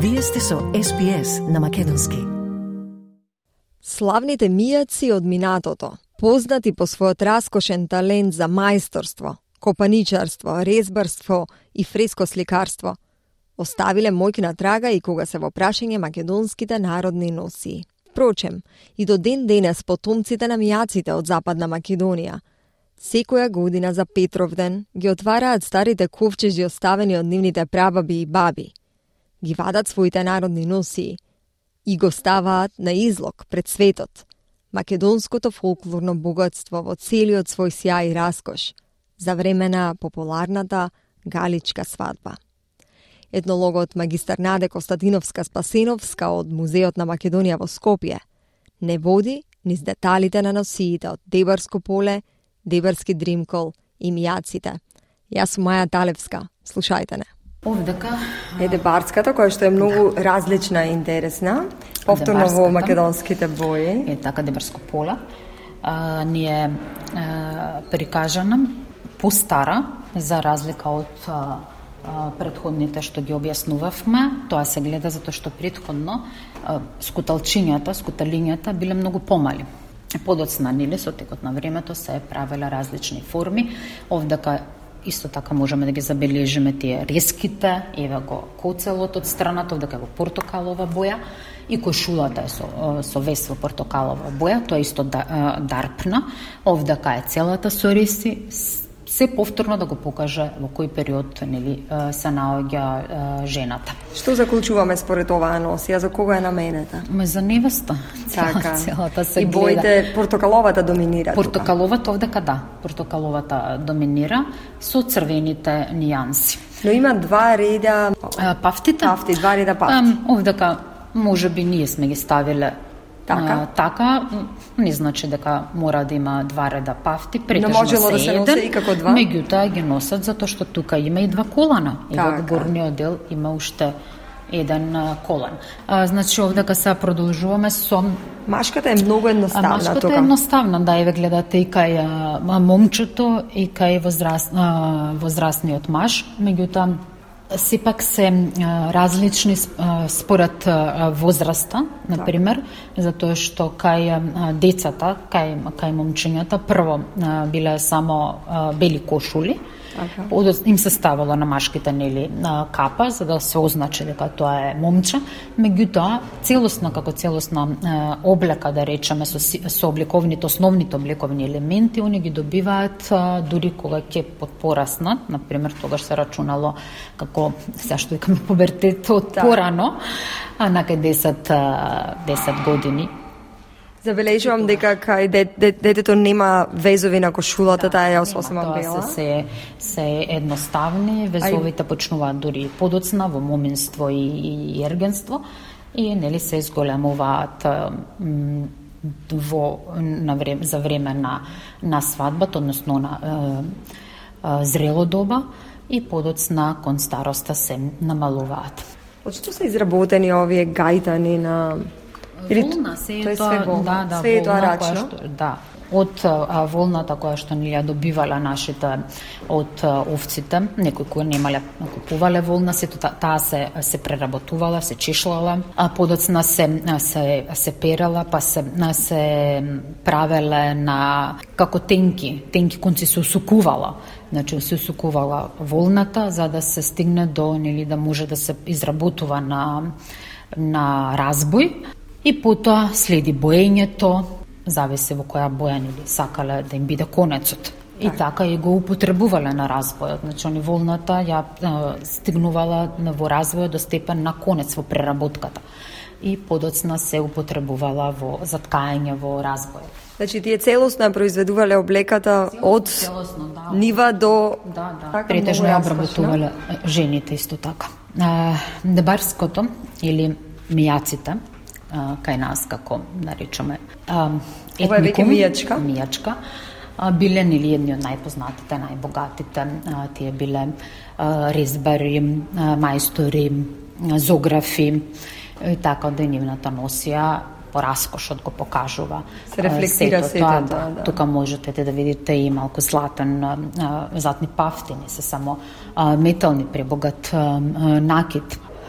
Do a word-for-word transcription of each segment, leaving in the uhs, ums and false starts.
Вие сте со Ес Би Ес на македонски. Славните мијаци од минатото, познати по својот раскошен талент за мајсторство, копаничарство, резбарство и фрескосликарство, оставиле моќна трага и кога се во прашање македонските народни носии. Впрочем, и до ден денес потомците на мијаците од Западна Македонија секоја година за Петровден ги отвараат старите ковчежи оставени од нивните прабаби и баби, ги вадат своите народни носии и го ставаат на излог пред светот, македонското фолклорно богатство во целиот свој сјај и раскош за време на популарната галичка свадба. Етнологот магистар Наде Костадиновска-Спасеновска од Музеот на Македонија во Скопје не води низ деталите на носиите од Дебарско поле, Дебарски дримкол и мијаците. Јас сум Маја Талевска, слушајте не. Овдека е Дебарската, која што е многу да. различна и интересна, повторно во македонските бои. Е така Дебарско поле. А, ни е а, прикажана постара, за разлика од а, а, предходните што ги објаснувавме. Тоа се гледа затоа што предходно а, скуталчињата, скуталињата биле многу помали. Подоцна, нели, со текот на времето се правеле различни форми. Овдека исто така можеме да ги забележиме тие реските, еве го коцелот од страната, овдека во портокалова боја, и кошулата е со, со вес во портокалова боја, тоа е исто дарпна, овдека е целата со реси, се повторно да го покаже во кој период, нели, се наоѓа жената. Што заклучуваме според оваа носија, за кого е наменета? Ме за невеста. Така. Целата се и боите гледа. Портокаловата доминира. Портокаловата овдека да, портокаловата доминира со црвените нијанси. Но има два реда пафтите. Пафти, два реда пафти. Овдека можеби ние сме ги ставиле Така? А, така, не значи дека мора да има два реда пафти, претежно Но можело се да се носи и како два? Меѓутоа ги носат затоа што тука има и два колана. И така. во горниот дел има уште еден а, колан. А, значи овдека се продолжуваме со Машката е многу едноставна. а, машката тука. е едноставна, да, еве гледате и кај а, момчето и кај возраст, а, возрастниот маж, меѓутоа сепак се а, различни а, според а, возраста, например, затоа што кај а, децата, кај, кај момчињата, прво а, биле само а, бели кошули, okay. им се ставало на машките, нели, на капа, за да се означи дека тоа е момче, меѓутоа, целосно, како целосна а, облека, да речеме, со, со обликовните, основните обликовни елементи, они ги добиваат а, дури кога ќе пораснат, например, тогаш се рачунало како, сега што викаме пубертет од да. порано, а накај десет, десет години. Забележувам дека кај детето нема везови на кошулата, таа е ососема бела. Тоа се, се едноставни, везовите Ај... почнуваат дури подоцна во моминство и, и ергенство и нели се изголемуваат м, во, на време, за време на, на свадбата, односно на е, е, зрело доба и подоцна кон староста се намалуваат. Од што се изработени овие гајтани на волна, се е тоа, да, да, се е тоа волна, рачно? што, да, од а, волната која што ни ја добивала нашите од а, овците, некои кои немале купувале волна, сето та, таа се се преработувала, се чешлала, а подоцна се се се перала, па се се правеле на како тенки, тенки конци се усукувала. Значи се усукувала волната за да се стигне до, нели, да може да се изработува на на разбој. И потоа следи боењето, зависи во која боја нели сакале да им биде конецот. И так. така и го употребувале на разбојот. Значи, они волната ја е, стигнувала во развојот до степен на конец во преработката. И подоцна се употребувала во заткање во разбојот. Значи, тие целосно произведувале облеката од целосно, да, нива до... Да, да. Така, претежно ја обработувале жените исто така. А, Дебарското или мијаците, кај нас, како наричаме етникум, ова е веќе мијачка. Мијачка. Биле нели едни од најпознатите, најбогатите, тие биле резбари, мајстори, зографи, така да нивната носија по раскошот го покажува. Се рефлектира сето тоа. Да, да. Тука можете да видите и малку златен, златни пафти, не се само метални, пребогат накид.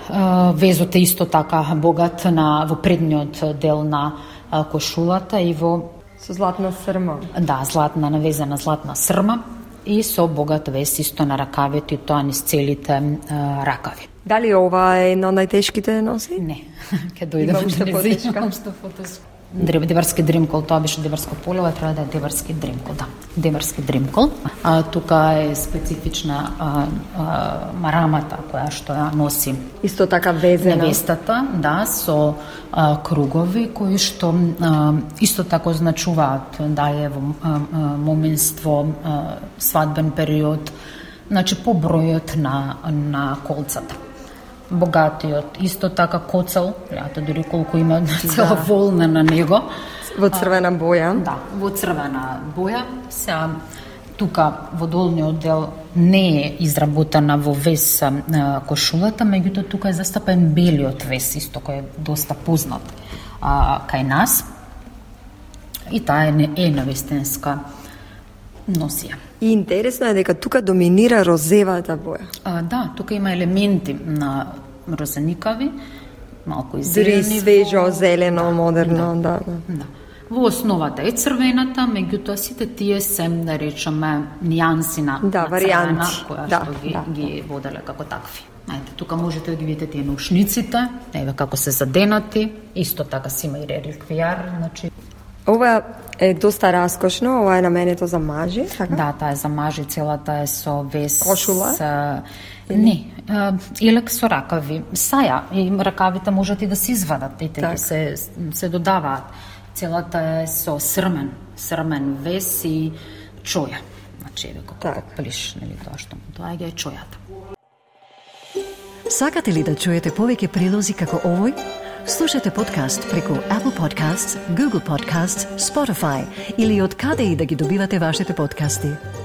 Везот е исто така богат на во предниот дел на кошулата и во со златна срма. Да, златна навезена златна срма и со богат вез исто на ракавите и тоа низ целите а, ракави. Дали ова е едно од најтешките носи? Не, ќе дојде уште потешка. Деварски дримкол, тоа беше деварско поле, ова треба да е деварски дримкол, да. Деварски дримкол. А, тука е специфична а, а, марамата која што ја носи. Исто така везена. Невестата, да, со а, кругови кои што а, исто така означуваат да е во а, а, моменство, а, свадбен период, значи по бројот на, на колцата. Богатиот, исто така коцел, гледате дури колку има цела да. волна на него. Во црвена боја. А, да, во црвена боја. Сега, тука во долниот дел не е изработена во вес а, кошулата, меѓутоа тука е застапен белиот вес, исто кој е доста познат а, кај нас. И таа е, е навестенска носија. И интересно е дека тука доминира розевата боја. А, да, тука има елементи на розеникави, малку и зелени. Дори свежо, зелено, модерно, да. да. да. Во основата е црвената, меѓутоа сите тие се, да речеме, нијанси на, да, на варијанти, црвена, која да, што ги, да. ги воделе како такви. Ајде, тука можете да ги видите тие наушниците, еве како се заденати, исто така си има и реликвијар, значи. Ова е доста раскошно, ова е наменето за мажи, така? Да, таа е за мажи, целата е со вес. Кошула? С, не, елек со ракави. Саја, и ракавите можат и да се извадат, и теги се, се додаваат. Целата е со срмен, срмен вес и чоја. Значи, еве како так. Плиш, нели тоа што му тоа е чојата. Сакате ли да чуете повеќе прилози како овој? Слушате подкаст преку Apple Podcasts, Google Podcasts, Spotify или од каде и да ги добивате вашите подкасти.